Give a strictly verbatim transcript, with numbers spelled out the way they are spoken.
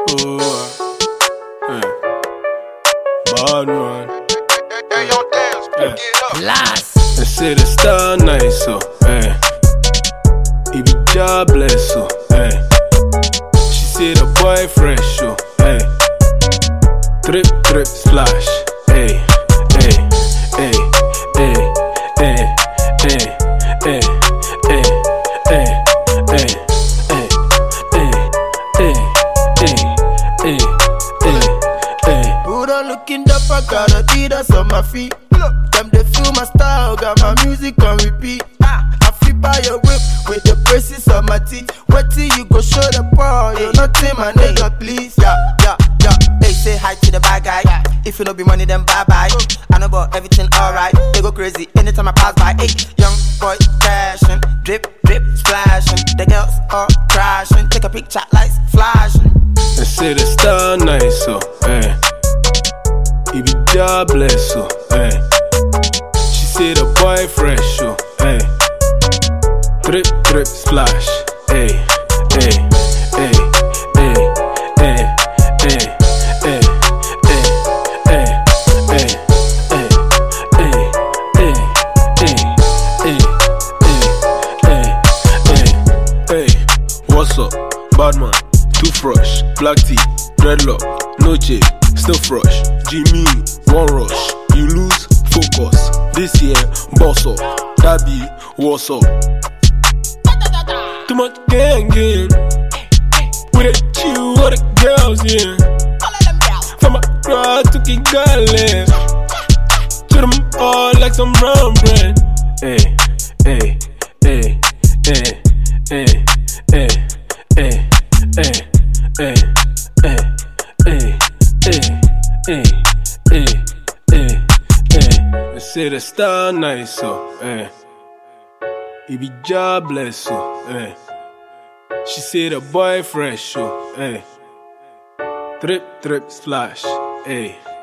Oh, uh, bad man. Last. They say the star nice, so hey. He be jobless, so hey. She say the boy fresh, so hey. Trip, trip, splash, hey, hey, hey, hey, hey, hey, hey, hey, hey, hey, hey, hey, hey, hey, hey. Put on looking up, I got Adidas on my feet. Them they feel my style, got my music on repeat. I flip by your whip with the braces on my teeth. Wait till you go show the power, you nothing my nigga, please. Yeah, yeah, yeah. Hey, say hi to the bad guy. If you don't be money, then bye bye. I know about everything alright. They go crazy anytime I pass by. Hey, young boy crashing, drip, drip, splashing. The girls are crashing. Take a picture, lights flashing. They say the star nice, so hey. He be jobless, so hey. She say the boy fresh, so hey. Trip, trip, splash, hey, hey, hey, hey, hey, hey, hey, hey, hey, hey, hey, hey, hey, hey, hey, what's up, Badman, toothbrush, black tea, dreadlock, no J, still fresh, Jimmy, one rush, you lose focus, this year, boss up, that be, what's up? Too much gang gang. We the chill with the girls, yeah. From a crowd to Kigali. Treat them all like some brown bread. Hey, hey, hey, hey, hey, hey, hey, hey, hey, hey, hey, hey, hey, hey, hey. They say the star nice, so hey. He be jobless, so hey. She say the boy fresh, so hey. Trip, trip, splash, hey.